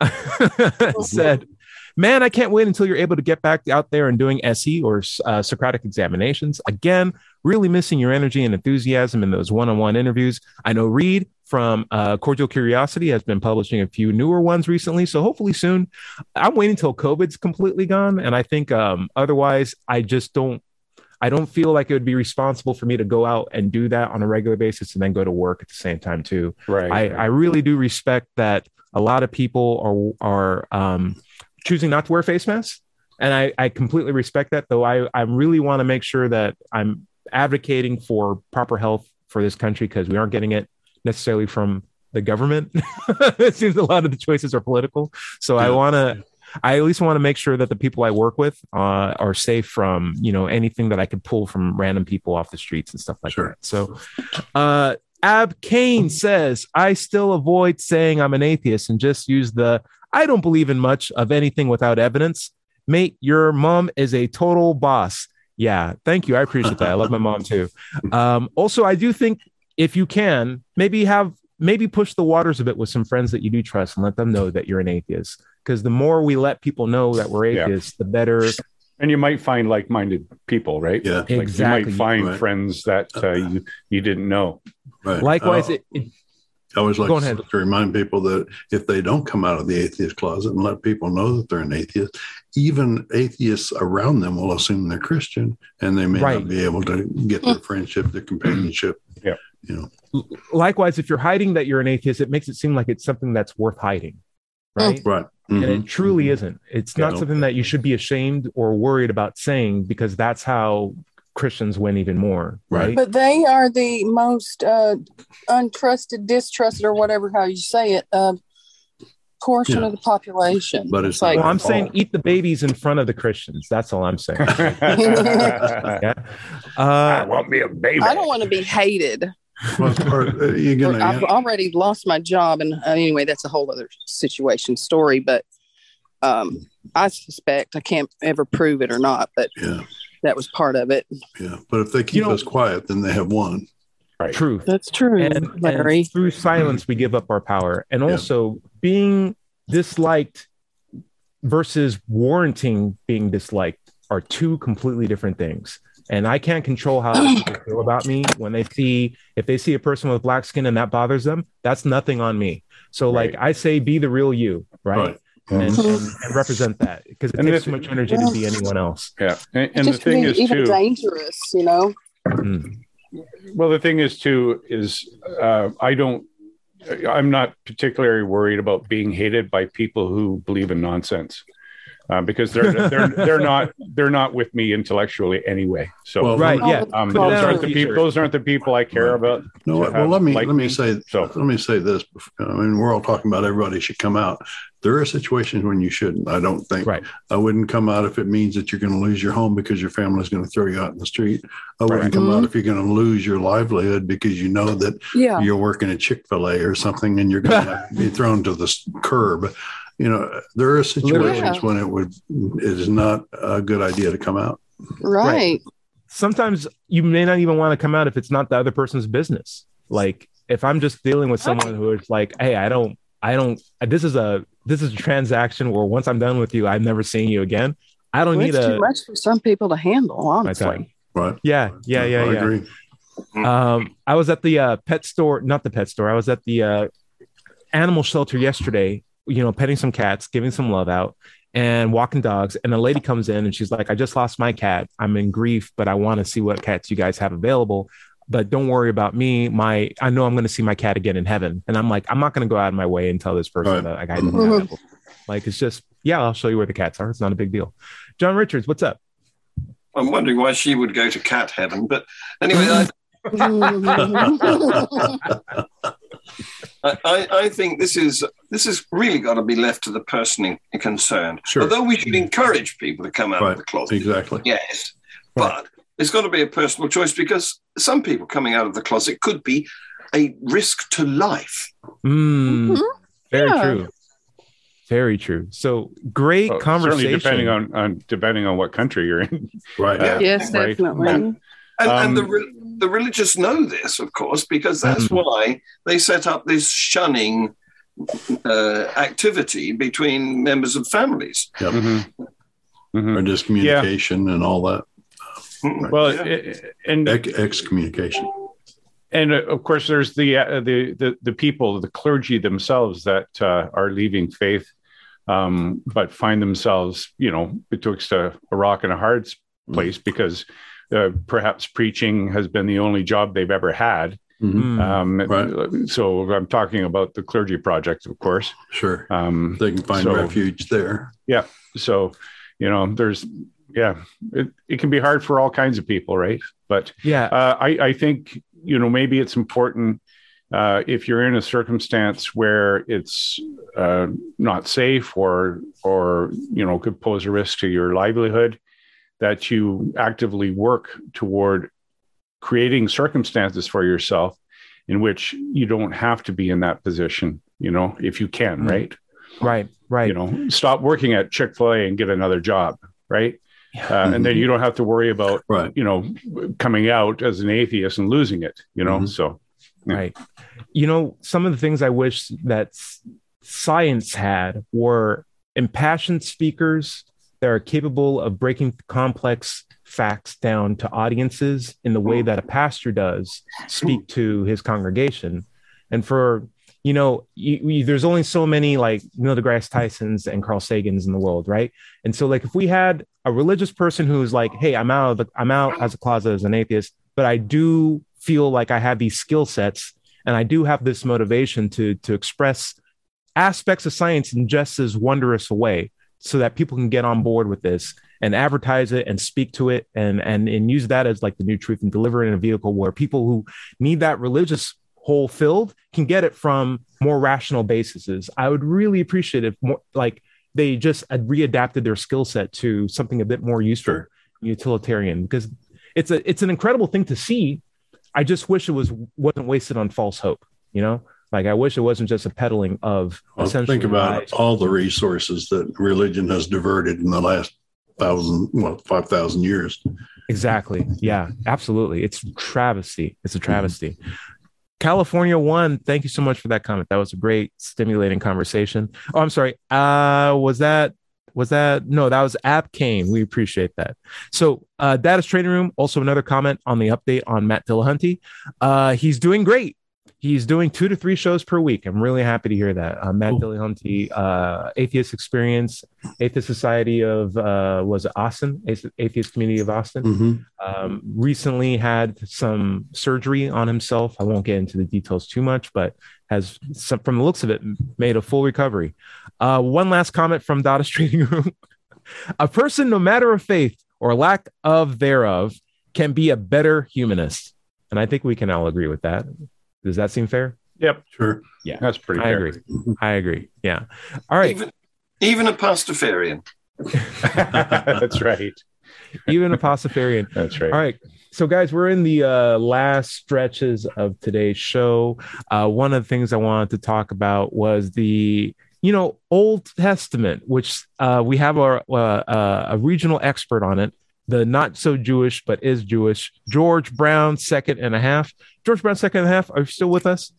said, man, I can't wait until you're able to get back out there and doing S E or uh, Socratic examinations. Again, really missing your energy and enthusiasm in those one-on-one interviews. I know Reed from uh, Cordial Curiosity has been publishing a few newer ones recently, so hopefully soon. I'm waiting until COVID's completely gone, and I think um, otherwise I just don't I don't feel like it would be responsible for me to go out and do that on a regular basis and then go to work at the same time too. Right. I, I really do respect that a lot of people are are um, choosing not to wear face masks. And I, I completely respect that, though I, I really want to make sure that I'm advocating for proper health for this country because we aren't getting it necessarily from the government. It seems a lot of the choices are political. So Yeah. I want to, I at least want to make sure that the people I work with uh, are safe from, you know, anything that I could pull from random people off the streets and stuff like Sure. that. So, uh, Ab Kane says, I still avoid saying I'm an atheist and just use the I don't believe in much of anything without evidence. Mate, your mom is a total boss. Yeah, thank you. I appreciate that. I love my mom too. Um, also, I do think if you can, maybe have maybe push the waters a bit with some friends that you do trust and let them know that you're an atheist. Because the more we let people know that we're Yeah. atheists, the better. And you might find like-minded people, right? Yeah. Like Exactly. You might find Right. friends that uh, you, you didn't know. Right. Likewise, Uh, it, it, I always like Go to, ahead. to remind people that if they don't come out of the atheist closet and let people know that they're an atheist, even atheists around them will assume they're Christian, and they may Right. not be able to get their friendship, their companionship. Yeah. You know. likewise, if you're hiding that you're an atheist, it makes it seem like it's something that's worth hiding, right? Right. And Mhm. it truly isn't. It's Yeah. not something that you should be ashamed or worried about saying because that's how Christians win even more, right? Right. But they are the most uh, untrusted, distrusted, or whatever how you say it, uh, portion Yeah. of the population. But it's It's like, not Well, I'm all. saying eat the babies in front of the Christians. That's all I'm saying. Yeah. I Uh, want me a baby. I don't want to be hated. Well, or, uh, you're Or gonna, I've already lost my job, and uh, anyway, that's a whole other situation story. But um, I suspect I can't ever prove it or not, but yeah, that was part of it. yeah. But if they keep know- us quiet, then they have won. truth. That's true, And, Larry. and through silence, we give up our power. And Yeah. also, being disliked versus warranting being disliked are two completely different things. And I can't control how other people feel about me when they see, if they see a person with black skin and that bothers them, that's nothing on me. So, like Right. I say, be the real you, right? Right. And, Mhm. and, and represent that, because it And takes the- too much energy to be anyone else. Yeah, and, It and the just can thing be is even too. dangerous, you know. Mm. Well, the thing is too is uh, I don't. I'm not particularly worried about being hated by people who believe in nonsense, uh, because they're they're they're not they're not with me intellectually anyway. So Well, right, Oh, yeah. um, Put those that aren't on the a people. t-shirt. Those aren't the people I care Right. about. No, to well, have let me like let me say So let me say this. I mean, we're all talking about everybody should come out. There are situations when you shouldn't. I don't think. Right. I wouldn't come out if it means that you're going to lose your home because your family's going to throw you out in the street. I wouldn't Right. come out Mhm. if you're going to lose your livelihood because you know that Yeah. you're working at Chick-fil-A or something and you're going to have to be thrown to the s- curb. You know, there are situations Literally. when it would it is not a good idea to come out. Right. Sometimes you may not even want to come out if it's not the other person's business. Like if I'm just dealing with someone who is like, hey, I don't, I don't, this is a, this is a transaction where once I'm done with you, I'm never seeing you again. I don't Well, need it's a, too much for some people to handle, my time. honestly. Right. Yeah, yeah, yeah, I yeah. agree. Um, I was at the uh, pet store, not the pet store. I was at the uh, animal shelter yesterday, you know, petting some cats, giving some love out and walking dogs. And a lady comes in and she's like, I just lost my cat. I'm in grief, but I want to see what cats you guys have available. But don't worry about me. My, I know I'm going to see my cat again in heaven. And I'm like, I'm not going to go out of my way and tell this person Right. that like, I don't Mhm. have it. Like, it's just, yeah, I'll show you where the cats are. It's not a big deal. John Richards, what's up? I'm wondering why she would go to cat heaven. But anyway, I, I, I- I think this is this has really got to be left to the person in, in concerned. Sure. Although we should encourage people to come out Right. of the closet. Exactly. Yes. But it's got to be a personal choice because some people coming out of the closet could be a risk to life. Mm, Mhm. very Yeah. true. Very true. So great well, conversation. certainly depending on, on depending on what country you're in. Right. Yeah. Yes, Right. definitely. And, Um, and the, re- the religious know this, of course, because that's Mhm. why they set up this shunning uh, activity between members of families. Mhm. Mhm. Or discommunication and all that. Well, Yeah. it- and Ex- excommunication. and uh, of course, there's the, uh, the the the people, the clergy themselves that uh, are leaving faith, um, but find themselves, you know, betwixt a, a rock and a hard s- place because uh, perhaps preaching has been the only job they've ever had. Mhm. Mm. Um, Right. So I'm talking about the clergy project, of course. Sure. Um, They can find So- refuge there. so you know, there's yeah, it, it can be hard for all kinds of people, right? But Yeah. Uh, I, I think, you know, maybe it's important uh, if you're in a circumstance where it's uh, not safe or, or, you know, could pose a risk to your livelihood, that you actively work toward creating circumstances for yourself in which you don't have to be in that position, you know, if you can, Mm. right? Right. Right. You know, stop working at Chick-fil-A and get another job, right? Uh, and then you don't have to worry about, Right. you know, coming out as an atheist and losing it, you know? Mhm. So, yeah. Right. You know, some of the things I wish that s- science had were impassioned speakers that are capable of breaking complex facts down to audiences in the way that a pastor does speak to his congregation. And for, you know, you, you, there's only so many like Neil deGrasse Tysons and Carl Sagans in the world, right? And so, like, if we had a religious person who's like, "Hey, I'm out of the, I'm out as a closet as an atheist, but I do feel like I have these skill sets and I do have this motivation to to express aspects of science in just as wondrous a way, so that people can get on board with this and advertise it and speak to it and and and use that as like the new truth and deliver it in a vehicle where people who need that religious hole filled can get it from more rational bases. I would really appreciate if more like they just had readapted their skill set to something a bit more useful, Sure. utilitarian, because it's a it's an incredible thing to see. I just wish it was wasn't wasted on false hope, you know? Like, I wish it wasn't just a peddling of Well, essentially. think about lies. all the resources that religion has diverted in the last thousand, well, five thousand years. Exactly. Yeah, absolutely. It's travesty. It's a travesty. California One, thank you so much for that comment. That was a great, stimulating conversation. Oh, I'm sorry. Uh, was that, was that, no, that was App Kane. We appreciate that. So, uh, Data's Trading Room, also another comment on the update on Matt Dillahunty. Uh, he's doing great. He's doing two to three shows per week. I'm really happy to hear that. Uh, Matt Cool. Dillahunty, uh, Atheist Experience, Atheist Society of, uh, was it Austin? Athe- Atheist Community of Austin. Mm-hmm. Um, recently had some surgery on himself. I won't get into the details too much, but has, some, from the looks of it, made a full recovery. Uh, one last comment from Data's Trading Room. A person, no matter of faith or lack of thereof, can be a better humanist. And I think we can all agree with that. Does that seem fair? Yep. Sure. Yeah, That's pretty I fair. agree. I agree. Yeah. All right. Even, even a Pastafarian. That's right. Even a Pastafarian. That's right. All right. So, guys, we're in the uh, last stretches of today's show. Uh, one of the things I wanted to talk about was the, you know, Old Testament, which uh, we have our, uh, uh, a regional expert on it, the not so Jewish, but is Jewish, George Brown, second and a half. George Brown, second and a half. Are you still with us?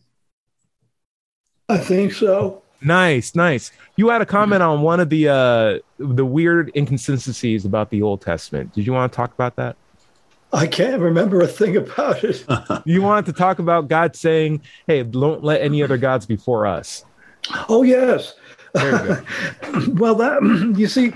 I think so. Nice, nice. You had a comment on one of the uh, the weird inconsistencies about the Old Testament. Did you want to talk about that? I can't remember a thing about it. You wanted to talk about God saying, "Hey, don't let any other gods before us." Oh, yes. Very good. Well, that, you see,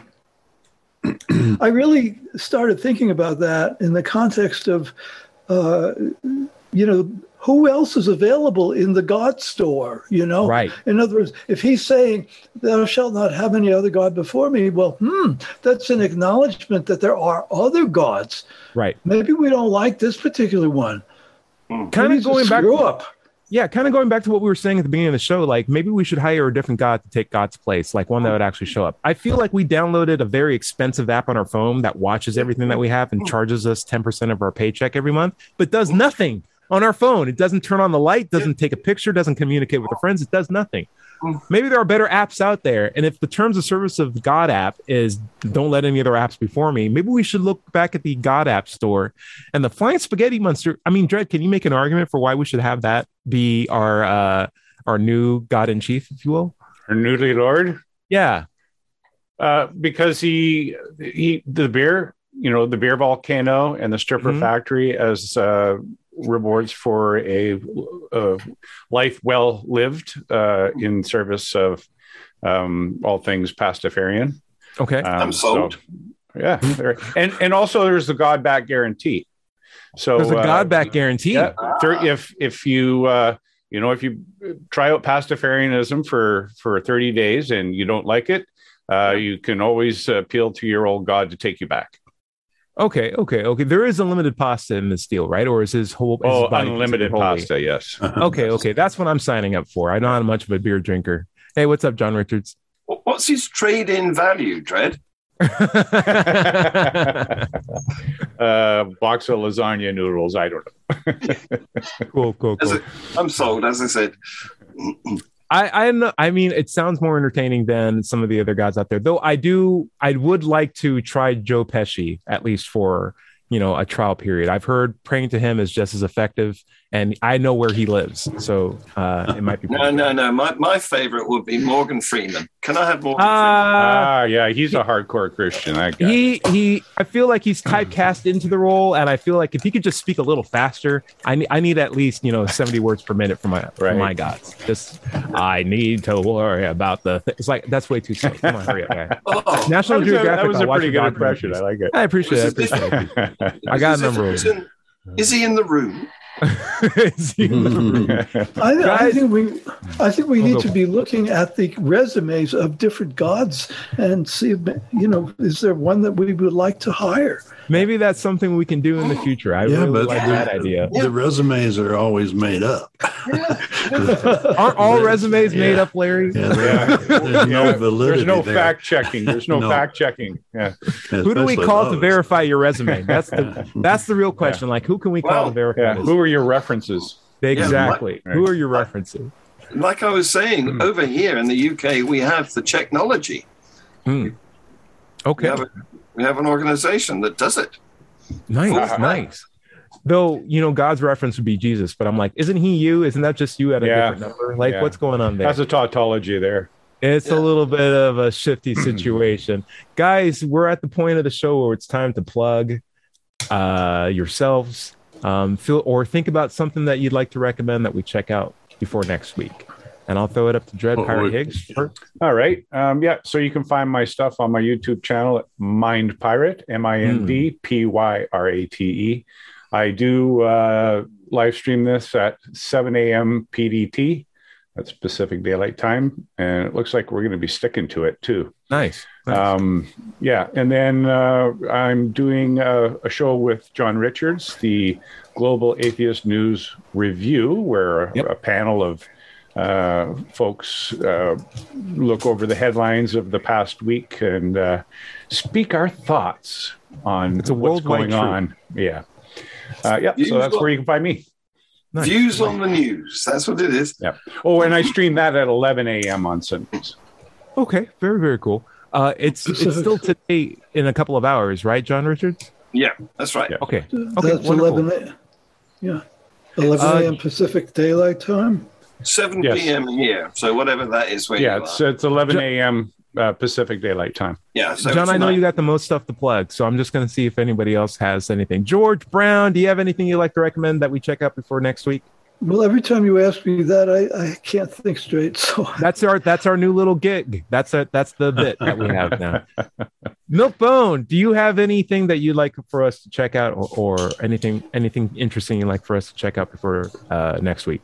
I really started thinking about that in the context of, uh, you know, who else is available in the God store, you know? Right. In other words, if he's saying, thou shalt not have any other God before me, well, hmm, that's an acknowledgement that there are other gods. Right. Maybe we don't like this particular one. Kind Maybe of it's a going back. screw up. Yeah, kind of going back to what we were saying at the beginning of the show, like maybe we should hire a different God to take God's place, like one that would actually show up. I feel like we downloaded a very expensive app on our phone that watches everything that we have and charges us ten percent of our paycheck every month, but does nothing on our phone. It doesn't turn on the light, doesn't take a picture, doesn't communicate with our friends. It does nothing. Maybe there are better apps out there. And if the terms of service of the God app is don't let any other apps before me, maybe we should look back at the God app store and the Flying Spaghetti Monster. I mean, Dredd, can you make an argument for why we should have that be our uh, our new God in chief, if you will? Our noodly lord. Yeah. Uh, because he he the beer, you know, the beer volcano and the stripper Mhm. factory as uh, rewards for a, a life well lived uh, in service of um, all things Pastafarian. Okay. Um, I'm sold. so, yeah, there- and and also there's the God back guarantee. So There's a uh, God back guarantee. Yeah, thir- if if you uh, you know if you try out Pastafarianism for for thirty days and you don't like it, uh, you can always appeal to your old God to take you back. Okay. Okay. Okay. There is unlimited pasta in this deal, right? Or is his whole is Oh, his body unlimited considered holy? pasta, yes. Okay. Okay. That's what I'm signing up for. I'm not much of a beer drinker. Hey, what's up, John Richards? What's his trade-in value, Dredd? uh, box of lasagna noodles. I don't know. Cool. Cool. As Cool. a- I'm sold, as I said. I I know. I mean, it sounds more entertaining than some of the other gods out there. Though I do, I would like to try Joe Pesci at least for you know a trial period. I've heard praying to him is just as effective, and I know where he lives, so uh, it might be. No, no, no. My my favorite would be Morgan Freeman. Can I have Morgan Uh, Ah, yeah, he's a hardcore Christian. That guy. he he. I feel like he's typecast into the role, and I feel like if he could just speak a little faster, I need I need at least you know seventy words per minute for my for Right. my gods. Just I need to worry about the. Th-. It's like that's way too slow. Come on, hurry up, guy. Freeman? Oh, National that was a, Geographic. that was I'll a watch pretty your good impression. documentaries. I like it. I appreciate it. I This is appreciate it. I I got a as if number he of was them. in- Is he in the room? I, I think we, I think we need to be looking at the resumes of different gods and see, if, you know, is there one that we would like to hire? Maybe that's something we can do in the future. I Yeah, really but like the- that idea. The resumes are always made up. Aren't all resumes made up, Larry? Yeah, there- there's no Yeah, validity there's no there. fact checking. There's no, No. fact checking. Yeah. Who do we Especially call to those. verify your resume? That's the that's the real question. Like, who can we call Well, to verify Yeah. this? Who are your references? Exactly. Yeah, Who are your references? Like I was saying, over here in the U K, we have the technology. Hmm. We Okay. have, a, we have an organization that does it. Nice, Uh-huh. nice. Though, you know, God's reference would be Jesus, but I'm like, isn't he you? Isn't that just you at a Yeah. different number? Like, Yeah. what's going on there? That's a tautology there. It's Yeah. a little bit of a shifty situation. Guys, we're at the point of the show where it's time to plug uh, yourselves. Um, feel or think about something that you'd like to recommend that we check out before next week. And I'll throw it up to Dread Oh, Pirate wait. Higgs. first. All right. Um, yeah. So you can find my stuff on my YouTube channel at Mind Pirate, M I N D P Y R A T E. I do uh, live stream this at seven a.m. P D T. That's Pacific Daylight Time. And it looks like we're going to be sticking to it too. Nice. nice. Um, yeah. And then uh, I'm doing a, a show with John Richards, the Global Atheist News Review, where Yep. a panel of uh, folks uh, look over the headlines of the past week and uh, speak our thoughts on It's a what's worldwide going truth. on. Yeah. Uh, yeah. So that's where you can find me. Nice. Views on the news. That's what it is. Yeah. Oh, and I stream that at eleven a.m. on Sundays. Okay. Very, very cool. Uh, it's it's still today in a couple of hours, right, John Richards? Yeah, that's right. Yeah. Okay. Okay. That's wonderful. eleven a.m. Yeah, eleven Uh, a.m. Pacific Daylight Time. seven Yes. p.m. here. So whatever that is where Yeah. you It's, are. it's eleven a.m. Uh, Pacific Daylight Time. Yeah. So John, I know tonight- you got the most stuff to plug, so I'm just going to see if anybody else has anything. George Brown, do you have anything you'd like to recommend that we check out before next week? Well, every time you ask me that, I, I can't think straight. So That's our that's our new little gig. That's a, that's the bit that we have now. Milkbone, do you have anything that you'd like for us to check out, or, or anything anything interesting you'd like for us to check out before uh, next week?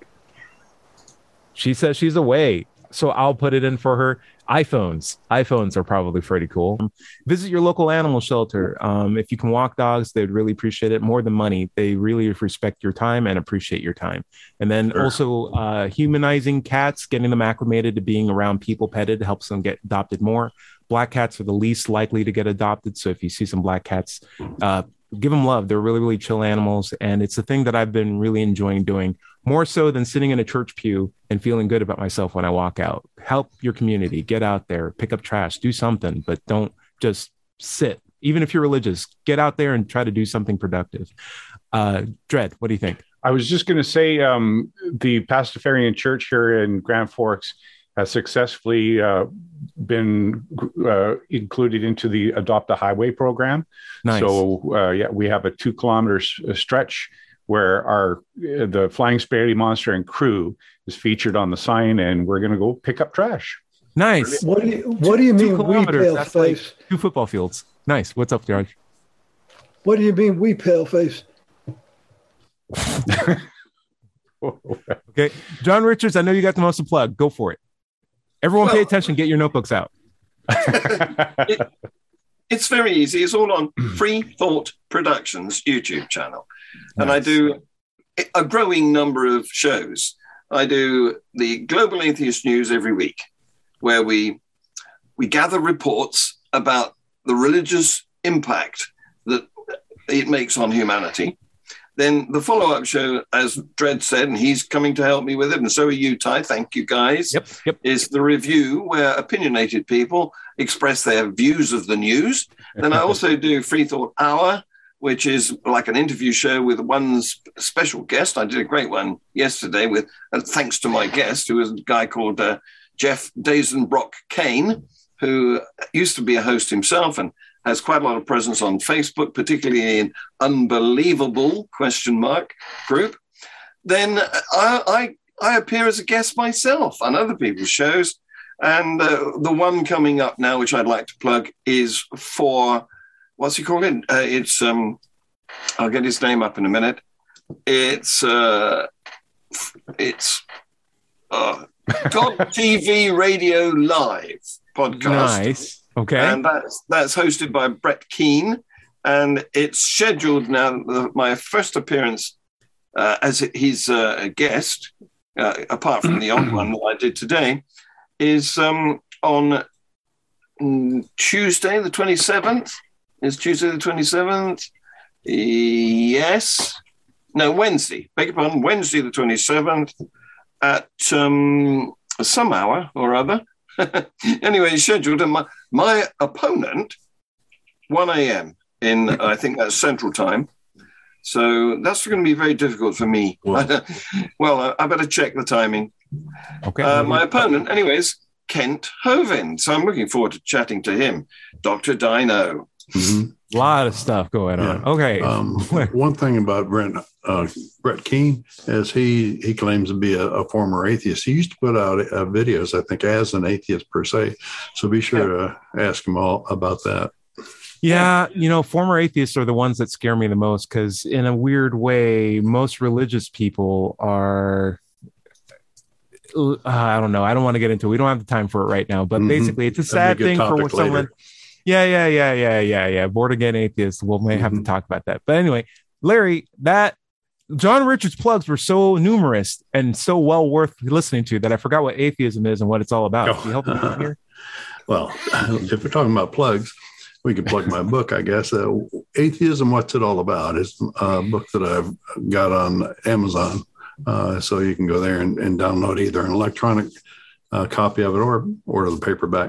She says she's away, so I'll put it in for her. iPhones. iPhones are probably pretty cool. Visit your local animal shelter. Um, if you can walk dogs, they'd really appreciate it. More than money, they really respect your time and appreciate your time. And then Sure. also uh, humanizing cats, getting them acclimated to being around people petted helps them get adopted more. Black cats are the least likely to get adopted. So if you see some black cats, uh, give them love. They're really, really chill animals. And it's a thing that I've been really enjoying doing, more so than sitting in a church pew and feeling good about myself when I walk out. Help your community, get out there, pick up trash, do something, but don't just sit. Even if you're religious, get out there and try to do something productive. Uh, Dread, what do you think? I was just going to say um, the Pastafarian Church here in Grand Forks has successfully uh, been uh, included into the Adopt a Highway program. Nice. So uh, yeah, we have a two kilometer s- stretch where our uh, the Flying Spaghetti Monster and crew is featured on the sign, and we're going to go pick up trash. Nice. what do you what do you Two mean we kilometers, pale that's like face? two football fields. Nice. What's up, George? What do you mean we pale face? Okay. John Richards, I know you got the most to plug. Go for it. Everyone pay Well- attention. Get your notebooks out. It- it's very easy. It's all on Free Thought Productions YouTube channel. And I Nice. do a growing number of shows. I do the Global Atheist News every week, where we we gather reports about the religious impact that it makes on humanity. Then the follow-up show, as Dredd said, and he's coming to help me with it, and so are you, Ty. Thank you, guys. Yep. Yep. Is the review where opinionated people express their views of the news. Then I also do Free Thought Hour, which is like an interview show with one sp- special guest. I did a great one yesterday with, uh, thanks to my guest, who is a guy called uh, Jeff Dazenbrock Kane, who used to be a host himself and has quite a lot of presence on Facebook, particularly in Unbelievable question mark group. Then I, I, I appear as a guest myself on other people's shows. And uh, the one coming up now, which I'd like to plug, is for, what's he called it? Uh, it's, um, I'll get his name up in a minute. It's uh, it's uh, God T V Radio Live podcast. Nice. Okay. And that's that's hosted by Brett Keane, and it's scheduled now. My first appearance uh, as he's uh, a guest, uh, apart from the odd one that I did today, is um, on Tuesday the twenty-seventh. Is Tuesday the twenty-seventh? Yes. No, Wednesday. Beg your pardon. Wednesday the twenty-seventh at um, some hour or other. Anyway, it's scheduled, and my, my opponent, one a.m. in, I think that's Central Time. So that's going to be very difficult for me. Well, well I better check the timing. Okay. Uh, my opponent, anyways, Kent Hovind. So I'm looking forward to chatting to him. Doctor Dino. Mm-hmm. A lot of stuff going on. Yeah. Okay. Um, one thing about Brent uh, Brett Keane is he he claims to be a, a former atheist. He used to put out uh, videos, I think, as an atheist per se. So be sure yeah. to ask him all about that. Yeah, you know, former atheists are the ones that scare me the most because, in a weird way, most religious people are. Uh, I don't know. I don't want to get into it. We don't have the time for it right now. But mm-hmm. basically, it's a sad thing for when someone. Yeah, yeah, yeah, yeah, yeah, yeah. Bored again atheists. We'll may have mm-hmm. to talk about that. But anyway, Larry, that John Richards plugs were so numerous and so well worth listening to that I forgot what atheism is and what it's all about. Oh. Can you help me out here? Well, if we're talking about plugs, we could plug my book, I guess. Uh, Atheism, What's It All About? It's a book that I've got on Amazon. Uh, so you can go there and, and download either an electronic uh, copy of it or order the paperback.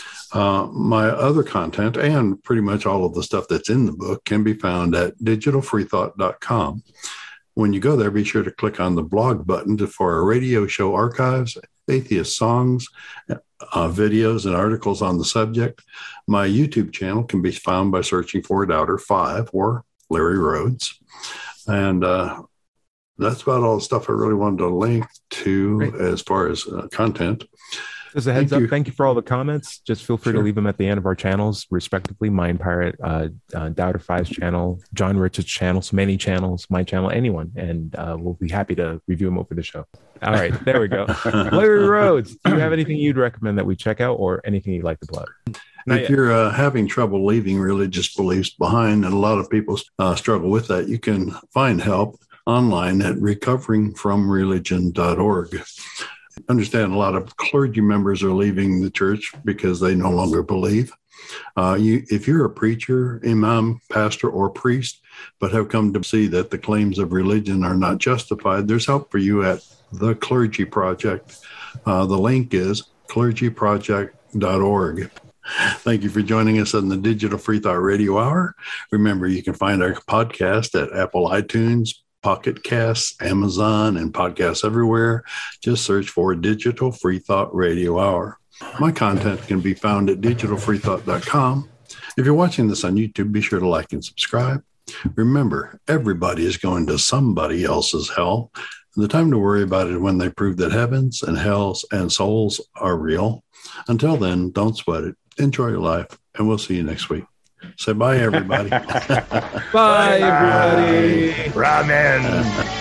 Uh, my other content and pretty much all of the stuff that's in the book can be found at digital free thought dot com. When you go there, be sure to click on the blog button to, for our radio show archives, atheist songs, uh, videos, and articles on the subject. My YouTube channel can be found by searching for Doubter five or Larry Rhodes. And uh, that's about all the stuff I really wanted to link to Great. As far as uh, content. As a heads thank up, you. Thank you for all the comments. Just feel free sure. to leave them at the end of our channels, respectively. Mind Pirate, uh, uh, Doubter five's channel, John Richards' channel, so many channels, my channel, anyone. And uh, we'll be happy to review them over the show. All right, there we go. Larry Rhodes, do you have anything you'd recommend that we check out or anything you'd like to plug? Not if yet. You're uh, having trouble leaving religious beliefs behind, and a lot of people uh, struggle with that, you can find help online at recovering from religion dot org. Understand a lot of clergy members are leaving the church because they no longer believe. Uh, you, if you're a preacher, imam, pastor, or priest, but have come to see that the claims of religion are not justified, there's help for you at The Clergy Project. Uh, the link is clergy project dot org. Thank you for joining us on the Digital Free Thought Radio Hour. Remember, you can find our podcast at Apple iTunes, Pocket Casts, Amazon, and podcasts everywhere. Just search for Digital Free Thought Radio Hour. My content can be found at digital free thought dot com. If you're watching this on YouTube, be sure to like and subscribe. Remember, everybody is going to somebody else's hell. And the time to worry about it when they prove that heavens and hells and souls are real. Until then, don't sweat it. Enjoy your life, and we'll see you next week. Say bye, everybody. Bye, everybody. Ramen.